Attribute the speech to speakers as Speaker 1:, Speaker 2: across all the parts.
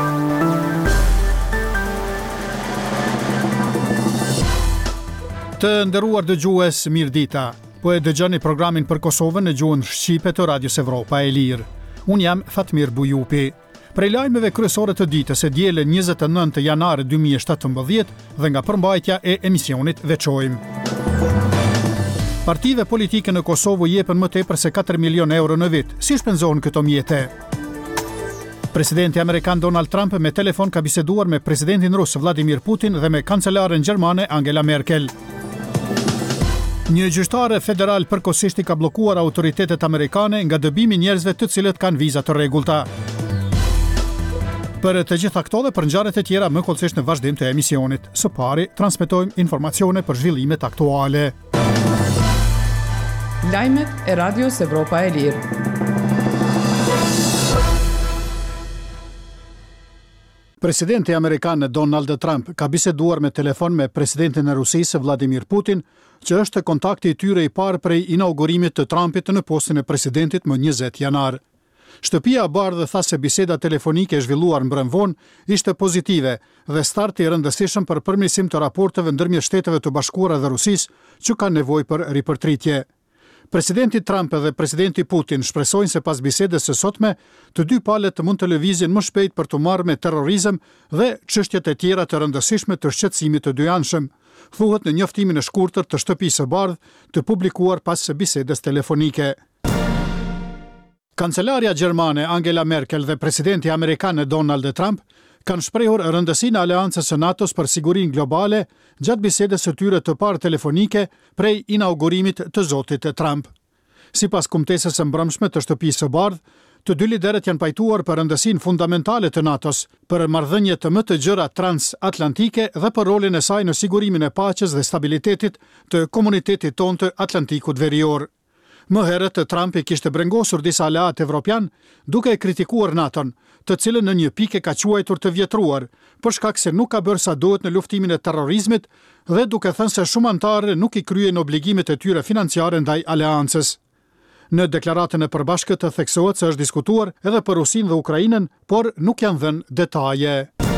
Speaker 1: Të nderuar dëgjues, mirëdita. Po e dëgjoni programin për Kosovën në gjuhën shqipe të Radios Evropa e Lirë. Unë jam Fatmir Bujupi. Prej lajmeve kryesore të ditës e dielën 29 janar 2017 dhe nga përmbajtja e emisionit veçojmë. Partive politike në Kosovë jepen më tepër se 4 milion euro në vit. Si shpenzohen këto mjete? Presidenti Amerikan Donald Trump me telefon ka biseduar me presidentin rus Vladimir Putin dhe me kancelaren gjermane Angela Merkel. Një gjyqtare federal përkohësisht i ka bllokuar autoritetet amerikane nga dëbimi njerëzve të cilët kanë viza të rregullta. Për të gjitha këto dhe për ngjarjet e tjera më kollësisht në vazhdim të emisionit. Së pari, transmetojmë informacione për zhvillimet aktuale.
Speaker 2: Lajmet e Radios Evropa e Lirë.
Speaker 1: Presidenti amerikan Donald Trump ka biseduar me telefon me presidentin e Rusisë Vladimir Putin, që është kontakti i tyre i parë prej inaugurimit të Trumpit në postin e presidentit më 20 janar. Shtëpia e Bardhë tha se biseda telefonike e zhvilluar mbrëmvon ishte pozitive dhe starti i rëndësishëm për përmirësim të raporteve ndërmjet Shteteve të Bashkuara dhe Rusisë, që kanë nevojë për ripërtritje. Presidenti Trump dhe presidenti Putin shpresojnë se pas bisedës së sotme, të dy palët mund të lëvizin më shpejt për të marrë me terrorizëm dhe çështjet e tjera të rëndësishme të shqetësimit të dyanshëm, thuhet në njoftimin e shkurtër të Shtëpisë së Bardhë të publikuar pas bisedës telefonike. Kancelaria gjermane Angela Merkel dhe presidenti amerikan Donald Trump kanë shprehur rëndësinë e aleancës së NATO-s për sigurinë globale gjatë bisedës së tyre të parë telefonike prej inaugurimit të zotit Trump. Sipas kumtesës së mbrëmshme të Shtëpisë së Bardhë, të dy liderët janë pajtuar për rëndësinë fundamentale të NATO-s, për marrëdhënie të më të gjëra transatlantike dhe për rolin e saj në sigurimin e paqes dhe stabilitetit të komunitetit tonë të Atlantikut Verior. Më herët Trump i kishte brengosur disa aleat evropian duke e kritikuar NATO-n, të cilën në një pikë ka quajtur të vjetruar, për shkak se nuk ka bërë sa duhet në luftimin e terrorizmit dhe duke thënë se shumë anëtarë nuk i kryejnë obligimet e tyre financiare ndaj aleancës. Në deklaratën e përbashkët të theksohet se është diskutuar edhe për Rusinë dhe Ukrainën, por nuk janë dhënë detaje.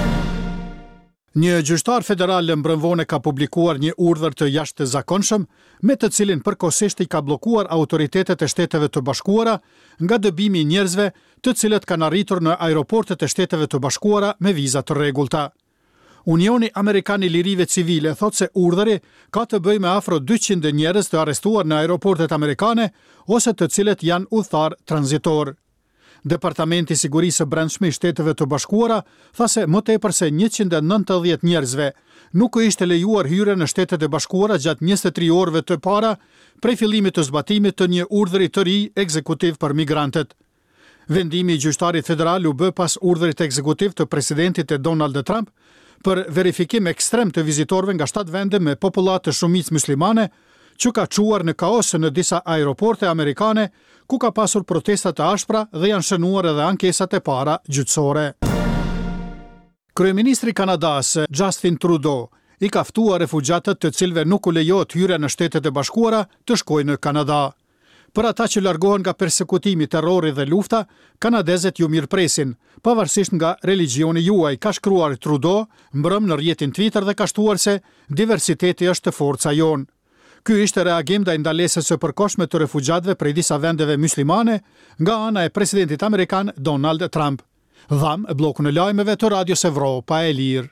Speaker 1: Një gjyqtar federal mbrëmvone ka publikuar një urdhër të jashtëzakonshëm, me të cilin përkohësisht i ka bllokuar autoritetet e Shteteve të Bashkuara nga dëbimi i njerëzve të cilët kanë arritur në aeroportet e Shteteve të Bashkuara me viza të rregullta. Unioni Amerikan i Lirive Civile thot se urdhëri ka të bëjë me afro 200 njerëz të arrestuar në aeroportet amerikane ose të cilët janë udhëtar tranzitor. Departamenti i Sigurisë së Brendshme i Shteteve të Bashkuara tha se më tepër se 190 njerëzve nuk u ishte lejuar hyrje në Shtetet e Bashkuara gjatë 23 orëve të para prej fillimit të zbatimit të një urdhëri të ri ekzekutiv për migrantët. Vendimi i gjyqtarit federal u bë pas urdhërit ekzekutiv të presidentit Donald Trump për verifikim ekstrem të vizitorëve nga 7 vende me popullat të shumicë muslimane, që ka çuar në kaos në disa aeroporte amerikane, ku ka pasur protesta të ashpra dhe janë shënuar edhe ankesat e para gjyqësore. Kryeministri i Kanadas, Justin Trudeau, i ka ftuar refugjatët të cilëve nuk u lejohet hyrja në Shtetet e Bashkuara të shkojnë në Kanada. Për ata që largohen nga persekutimi, terrori dhe lufta, kanadezët ju mirëpresin, pavarësisht nga religioni juaj, ka shkruar Trudeau mbrëm në rrjetin Twitter dhe ka shtuar se diversiteti është forca jonë. Ky ishte reagim ndaj ndalesës së përkohshme të refugjatëve prej disa vendeve muslimane nga ana e presidentit amerikan Donald Trump. Dham blokun e lajmeve të Radios Evropa e Lirë.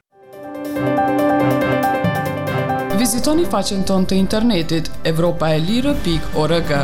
Speaker 2: Vizitoni faqen tonë të internetit evropaelire.org.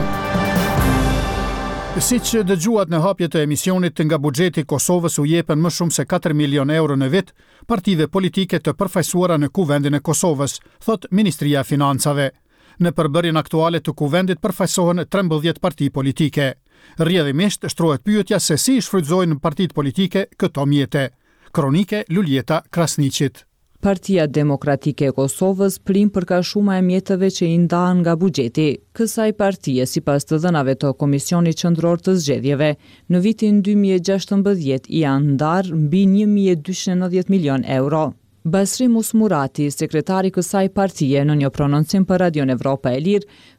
Speaker 1: Siç dëgjuat në hapje të emisionit, nga buxheti i Kosovës u jepen më shumë se 4 milion euro në vit partive politike të përfaqësuara në kuvendin e Kosovës, thot Ministria e Financave. Në përbërjen aktuale të kuvendit përfaqësohen 13 parti politike. Rrjedhimisht shtrohet pyetja se si shfrytëzojnë partitë politike këto mjete. Kronike Luljeta Krasniqit.
Speaker 3: Partia Demokratike e Kosovës prim përkashuma e mjeteve që i ndahen nga buxheti. Kësaj partie, sipas të dhënave të Komisionit Qendror të Zgjedhjeve, në vitin 2016 janë ndarë mbi 1.290 milion euro. Basri Musmurati, sekretari kësaj partie, në një prononcim për Radion Evropa e Lirë,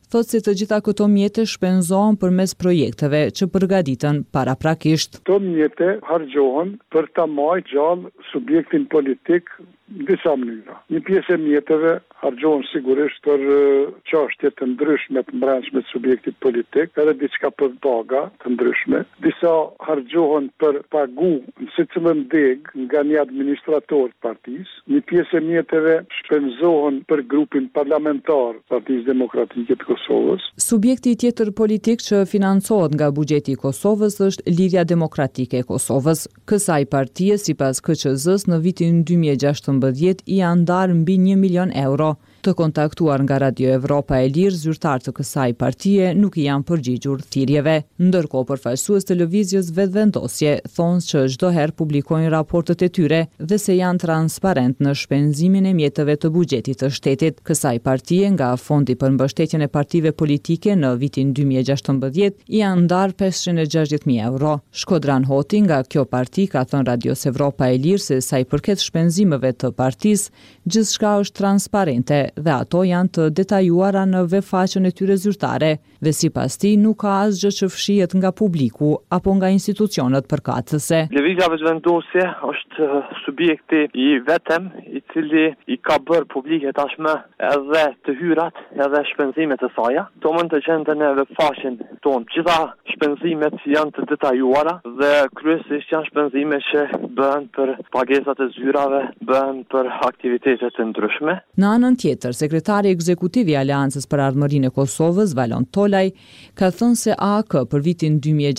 Speaker 3: thotë se të gjitha këto mjete shpenzohen përmes projekteve që përgatiten paraprakisht.
Speaker 4: Këto mjete harxhohen për ta marrë gjallë subjektin politik në disa mënyra. Një pjesë e mjeteve harxhohen sigurisht për çështje të ndryshme të brendshme të subjektit politik, edhe diçka për paga të ndryshme. Disa harxhohen për pagu në secilën deg nga një administrator të partisë. Një pjesë e mjeteve shpenzohen për grupin parlamentar të Partisë Demokratike të Kosovës.
Speaker 3: Subjekti tjetër politik që financohet nga buxheti i Kosovës është Lidhja Demokratike e Kosovës. Kësaj partie, sipas KQZ-s, në vitin 2016 i janë ndarë mbi 1 milion euro. Të kontaktuar nga Radio Evropa e Lirë, zyrtarë të kësaj partie nuk i janë përgjigjur thirrjeve. Ndërkohë, përfaqësues televizijës Vetvendosje thonë që çdo herë publikojnë raportet e tyre dhe se janë transparent në shpenzimin e mjeteve të buxhetit të shtetit. Kësaj partie nga Fondi për mbështetjen e partive politike në vitin 2016 i janë ndarë 560.000 euro. Shkodran Hoti nga kjo parti ka thënë Radios Evropa e Lirë se sa i përket shpenzimeve të partisë, gjithçka është transparente dhe ato janë të detajuara në webfaqen e tyre zyrtare dhe sipas tij nuk ka asgjë që fshihet nga publiku apo nga institucionet përkatëse.
Speaker 5: Lëvizja Vetvendosje është subjekti i vetëm i cili i ka bërë publike tashmë edhe të hyrat edhe shpenzimet e saj. To mund të gjenden në webfaqen tonë. Gjitha shpenzimet janë të detajuara dhe kryesisht janë shpenzime që bëhen për pagesat e zyrave, bëhen për aktivitete të ndryshme.
Speaker 3: Në anën tjetër, sekretari ekzekutiv i Aleancës për Ardhmërinë e Kosovës, Valon Tolaj, ka thënë se AAK për vitin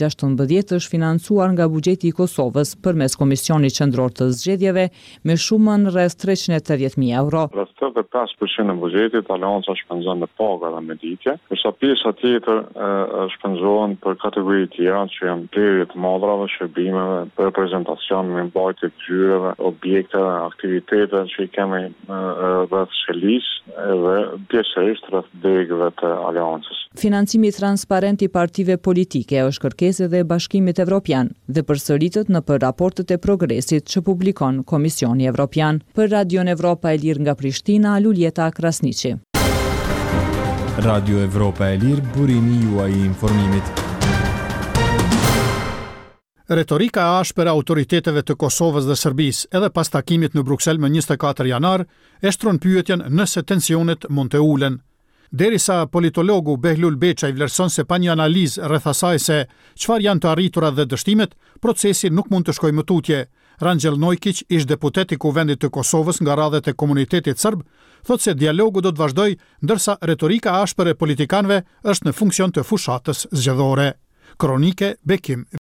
Speaker 3: 2016 është financuar nga buxheti i Kosovës përmes Komisionit Qendror të Zgjedhjeve me shumën rreth 380.000 euro.
Speaker 6: Rreth 85% e buxhetit Aleanca shpenzon me paga dhe me ditje, kurse pjesa tjetër shpenzohen për kategori të tjera që janë blerje të madrave, shërbimeve, për prezentacion me mbajtje të zyreve, objekteve, aktivitete që i kemi rreth Shelis dhe pjesërisht rreth degëve të Aleancës.
Speaker 3: Financimi transparent i partive politike është kërkesë edhe e Bashkimit Evropian dhe përsëritet në për raportet e progresit që publikon Komisioni Evropian. Për Radion Evropa e Lirë nga Prishtina, Luljeta Krasniqi.
Speaker 7: Radio Evropa e Lirë, burimi juaj i informimit.
Speaker 1: Retorika e ashpër e autoriteteve të Kosovës dhe Serbisë edhe pas takimit në Bruksel më 24 janar e shtron pyetjen nëse tensionet mund të ulen. Derisa politologu Behlul Beçaj vlerëson se pa një analizë rreth asaj se çfarë janë të arritura dhe dështimet, procesi nuk mund të shkojë më tutje. Rangjel Nojkić, ish deputet i Kuvendit të Kosovës nga radhet e komunitetit serb, thotë se dialogu do të vazhdojë, ndërsa retorika e ashpër e politikanëve është në funksion të fushatës zgjedhore. Kronike Bekim